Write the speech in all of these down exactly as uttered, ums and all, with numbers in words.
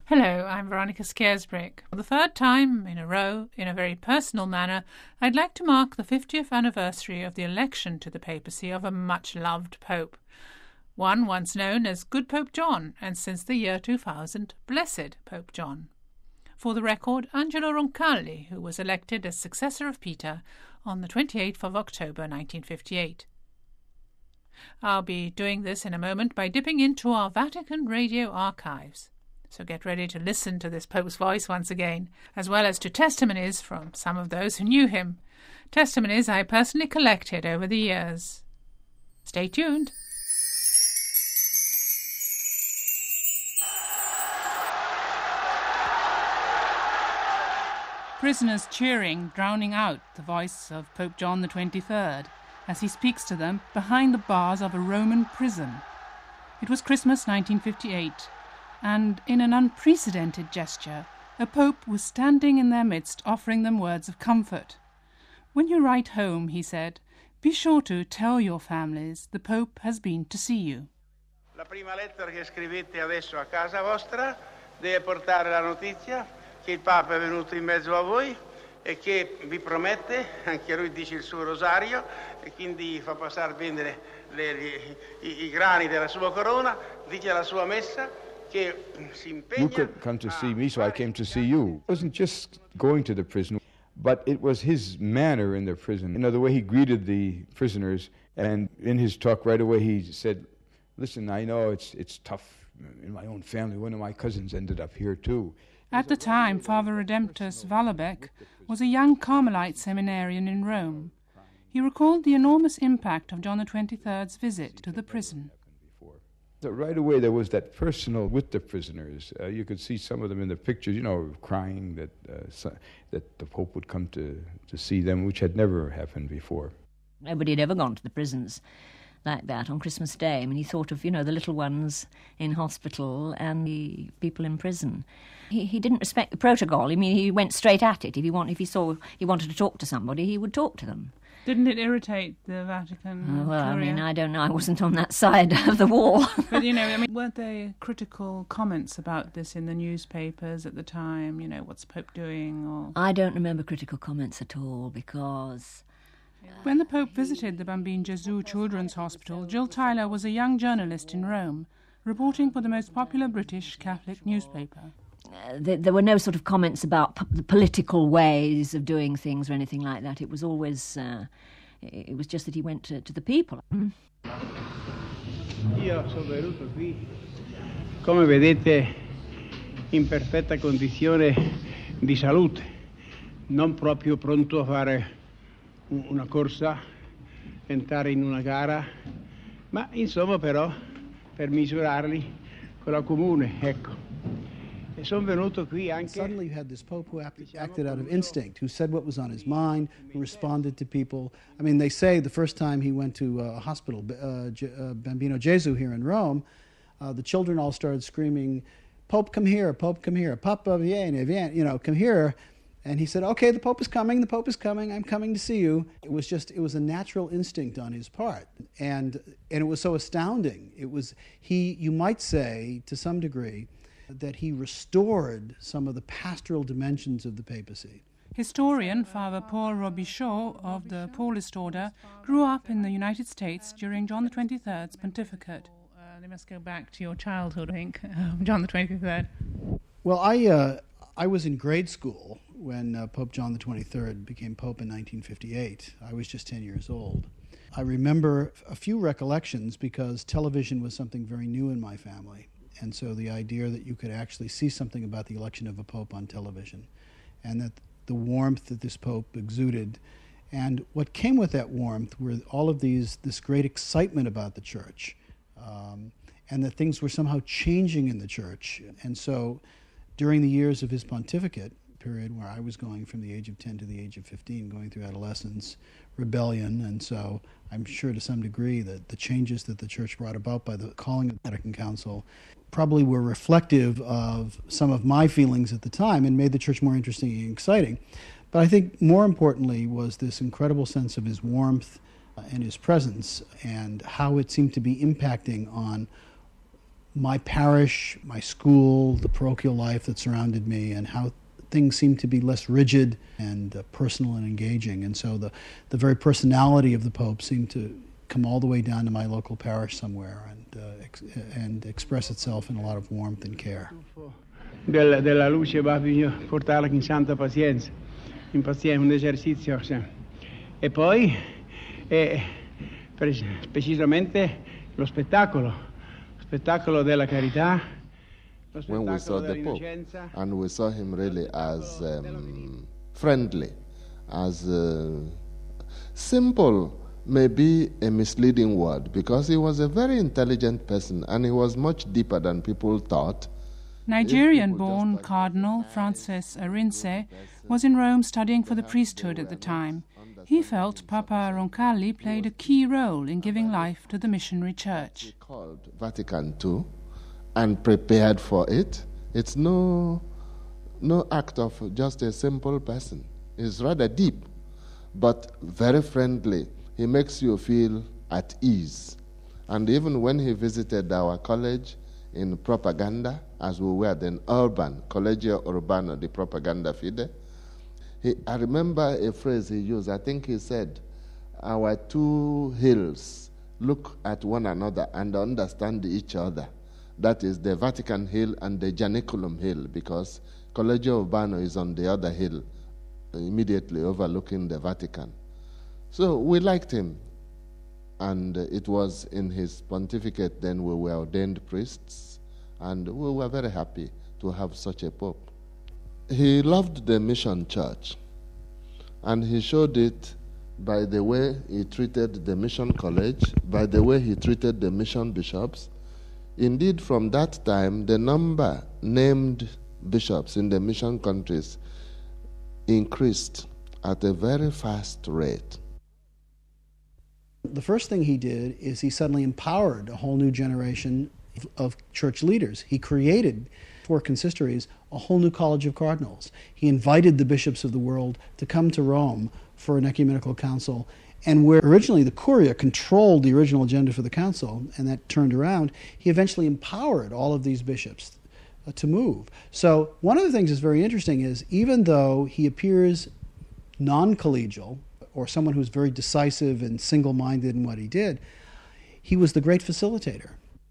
Hello, I'm Veronica Scaresbrick. For the third time in a row, in a very personal manner, I'd like to mark the fiftieth anniversary of the election to the papacy of a much-loved pope. One once known as Good Pope John, and since the year two thousand, Blessed Pope John. For the record, Angelo Roncalli, who was elected as successor of Peter on the twenty-eighth of October nineteen fifty-eight. I'll be doing this in a moment by dipping into our Vatican Radio archives. So get ready to listen to this Pope's voice once again, as well as to testimonies from some of those who knew him. Testimonies I personally collected over the years. Stay tuned. Prisoners cheering, drowning out the voice of Pope John the twenty-third as he speaks to them behind the bars of a Roman prison. It was Christmas nineteen fifty-eight. And in an unprecedented gesture, a pope was standing in their midst offering them words of comfort. When you write home, he said, be sure to tell your families the Pope has been to see you. La prima lettera che scrivete adesso a casa vostra deve portare la notizia che il Papa è venuto in mezzo a voi e che vi promette, anche lui dice il suo rosario, e quindi fa passare bene le, le, i, i grani della sua corona, dice la sua messa. You could come to see me, so I came to see you. It wasn't just going to the prison, but it was his manner in the prison. You know, the way he greeted the prisoners, and in his talk right away he said, listen, I know it's it's tough in my own family. One of my cousins ended up here too. At the time, Father Redemptus Wallerbeck was a young Carmelite seminarian in Rome. He recalled the enormous impact of John the twenty-third's visit to the prison. So right away there was that personal with the prisoners. Uh, you could see some of them in the pictures, you know, crying that uh, so, that the Pope would come to, to see them, which had never happened before. Nobody had ever gone to the prisons like that on Christmas Day. I mean, he thought of, you know, the little ones in hospital and the people in prison. He he didn't respect the protocol. I mean, he went straight at it. If he want, if he saw he wanted to talk to somebody, he would talk to them. Didn't it irritate the Vatican? Oh, well, Courier? I mean, I don't know. I wasn't on that side of the wall. But, you know, I mean, weren't there critical comments about this in the newspapers at the time? You know, what's the Pope doing? Or I don't remember critical comments at all because... When the Pope visited the Bambin Gesù Children's Hospital, Jill Tyler was a young journalist in Rome, reporting for the most popular British Catholic newspaper. Uh, there, there were no sort of comments about p- the political ways of doing things or anything like that. It was always, uh, it, it was just that he went to, to the people. Mm. Io sono venuto qui, come vedete, in perfetta condizione di salute, non proprio pronto a fare una corsa, entrare in una gara, ma insomma però per misurarli con la comune, ecco. Suddenly you had this Pope who acted out of instinct, who said what was on his mind, who responded to people. I mean, they say the first time he went to a hospital, uh, G- uh, Bambino Gesù here in Rome, uh, the children all started screaming, Pope, come here, Pope, come here, Papa, vieni, vieni, you know, come here. And he said, okay, the Pope is coming, the Pope is coming, I'm coming to see you. It was just, it was a natural instinct on his part. And, and it was so astounding. It was, he, you might say, to some degree, that he restored some of the pastoral dimensions of the papacy. Historian Father Paul Robichaud of the Paulist Order grew up in the United States during John the twenty-third's pontificate. Uh, they must go back to your childhood, I think, uh, John the twenty-third. Well, I uh, I was in grade school when uh, Pope John the twenty-third became Pope in nineteen fifty-eight. I was just ten years old. I remember a few recollections because television was something very new in my family. And so the idea that you could actually see something about the election of a pope on television, and that the warmth that this pope exuded, and what came with that warmth were all of these, this great excitement about the church, um, and that things were somehow changing in the church. And so during the years of his pontificate period, where I was going from the age of ten to the age of fifteen, going through adolescence, rebellion, and so I'm sure to some degree that the changes that the church brought about by the calling of the Vatican Council probably were reflective of some of my feelings at the time and made the church more interesting and exciting. But I think more importantly was this incredible sense of his warmth and his presence and how it seemed to be impacting on my parish, my school, the parochial life that surrounded me, and how things seemed to be less rigid and uh, personal and engaging. And so the, the very personality of the Pope seemed to come all the way down to my local parish somewhere and, uh, ex- and express itself in a lot of warmth and care. Della, della luce va bisogna portarla in santa pazienza, in pazienza, un esercizio. E poi, eh, precisamente, lo spettacolo, lo spettacolo della carità. When we saw the Pope, and we saw him really as um, friendly, as uh, simple, may be a misleading word, because he was a very intelligent person and he was much deeper than people thought. Nigerian-born Cardinal Francis Arinze was in Rome studying for the priesthood at the time. He felt Papa Roncalli played a key role in giving life to the missionary church. He called Vatican two and prepared for it. It's no, no act of just a simple person. It's rather deep, but very friendly. He makes you feel at ease. And even when he visited our college in Propaganda, as we were then urban, Collegio Urbano di Propaganda Fide, he, I remember a phrase he used. I think he said, our two hills look at one another and understand each other. That is the Vatican Hill and the Janiculum Hill, because Collegio Urbano is on the other hill, immediately overlooking the Vatican. So we liked him, and it was in his pontificate then we were ordained priests, and we were very happy to have such a pope. He loved the mission church, and he showed it by the way he treated the mission college, by the way he treated the mission bishops. Indeed, from that time, the number named bishops in the mission countries increased at a very fast rate. The first thing he did is he suddenly empowered a whole new generation of church leaders. He created, for consistories, a whole new college of cardinals. He invited the bishops of the world to come to Rome for an ecumenical council. And where originally the Curia controlled the original agenda for the council, and that turned around, he eventually empowered all of these bishops uh, to move. So one of the things that's very interesting is, even though he appears non-collegial, or someone who's very decisive and single-minded in what he did, he was the great facilitator.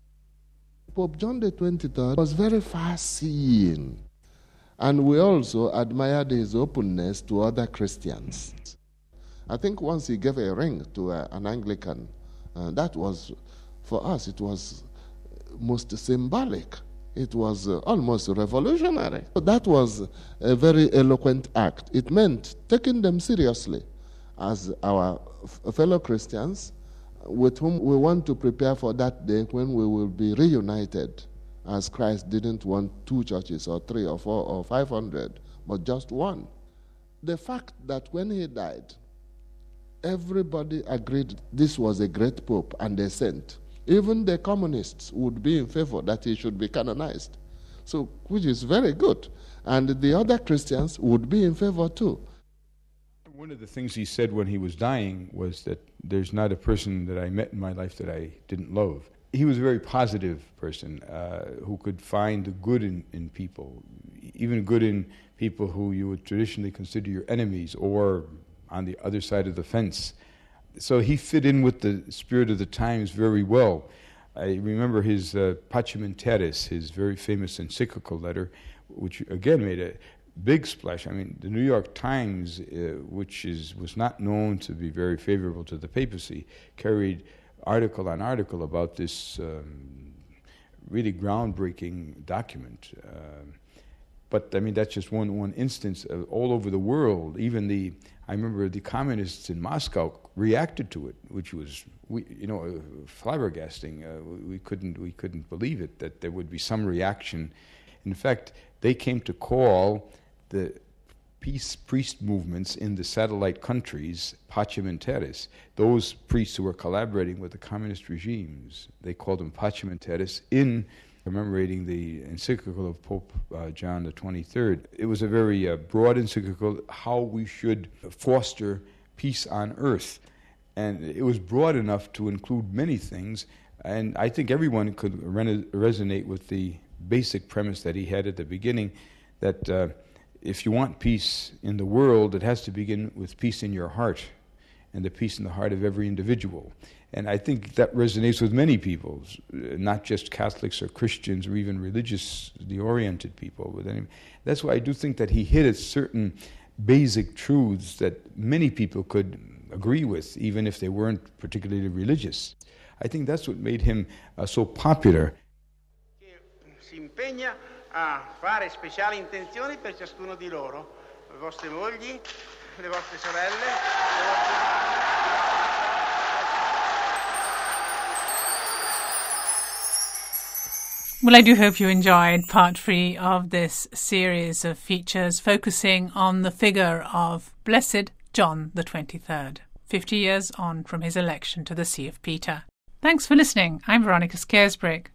Pope John the twenty-third was very far-seeing, and we also admired his openness to other Christians. I think once he gave a ring to uh, an Anglican, uh, that was, for us, it was most symbolic. It was uh, almost revolutionary. That was a very eloquent act. It meant taking them seriously as our f- fellow Christians with whom we want to prepare for that day when we will be reunited, as Christ didn't want two churches or three or four or five hundred, but just one. The fact that when he died, everybody agreed this was a great pope and a saint. Even the communists would be in favor that he should be canonized, so which is very good. And the other Christians would be in favor too. One of the things he said when he was dying was that there's not a person that I met in my life that I didn't love. He was a very positive person uh, who could find the good in, in people, even good in people who you would traditionally consider your enemies or on the other side of the fence. So he fit in with the spirit of the times very well. I remember his uh, Pacem Terris, his very famous encyclical letter, which again made a big splash. I mean, the New York Times, uh, which is was not known to be very favorable to the papacy, carried article on article about this um, really groundbreaking document. Uh, but I mean, that's just one one instance. Of all over the world, even the I remember the communists in Moscow reacted to it, which was we you know uh, flabbergasting. Uh, we couldn't we couldn't believe it that there would be some reaction. In fact, they came to call the peace priest movements in the satellite countries Pacem Terris. Those priests who were collaborating with the communist regimes, they called them Pacem Terris in commemorating the encyclical of Pope uh, John the twenty-third. It was a very uh, broad encyclical, how we should foster peace on earth. And it was broad enough to include many things. And I think everyone could re- resonate with the basic premise that he had at the beginning, that uh, if you want peace in the world, it has to begin with peace in your heart, and the peace in the heart of every individual. And I think that resonates with many people, not just Catholics or Christians or even religiously oriented people. With any, that's why I do think that he hit at certain basic truths that many people could agree with, even if they weren't particularly religious. I think that's what made him uh, so popular. Si impegna a fare speciali intenzioni per ciascuno di loro, le vostre mogli, le vostre sorelle, le vostre mamme. Well, I do hope you enjoyed part three of this series of features focusing on the figure of Blessed John the twenty-third, fifty years on from his election to the See of Peter. Thanks for listening. I'm Veronica Scaresbrick.